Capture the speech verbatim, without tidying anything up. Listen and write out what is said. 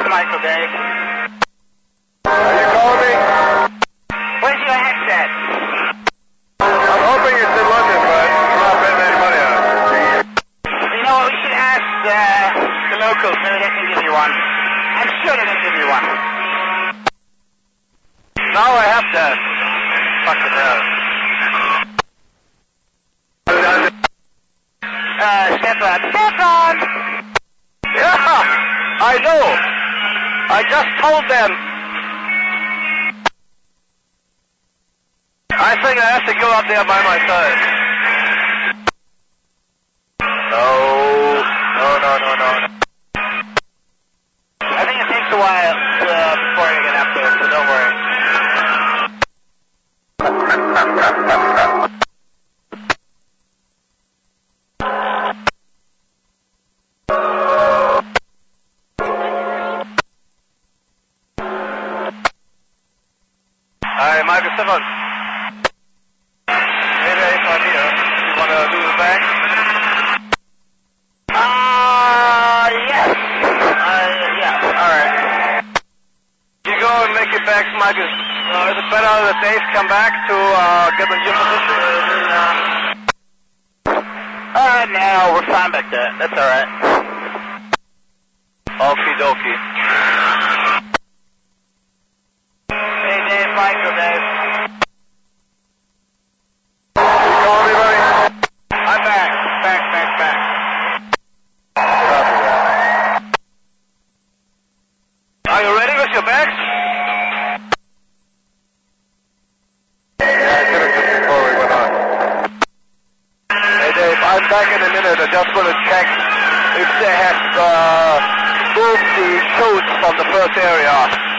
Michael, Dave. Are you calling me? Where's your headset? I'm hoping it's in London, but I'm not betting any money on it. You know what, we should ask uh, the locals, maybe they can give you one. I'm sure they can give you one. Now I have to. Fucking hell. Uh, Stefan. Stefan! Yeah, I know. I just told them. I think I have to go up there by myself. No, no, no, no, no. I think it takes a while uh, before you get up there, so don't worry. Hi, Michael Stefan. Maybe I have an idea. You want to do the back? Uh, yes. Uh, yeah, alright. You go and make it back, Michael. Uh, is it better that Dave come back to uh, get the gym position? Uh, no, we're fine back there. That's alright. Okie dokie. Hey, Dave, Michael, Dave. You call me, buddy? I'm back. Back, back, back. Copy that. Are you ready with your bags? Yeah, I did it just before we went on. Hey Dave, I'm back in a minute. I just want to check if they have uh, moved the shoes from the first area.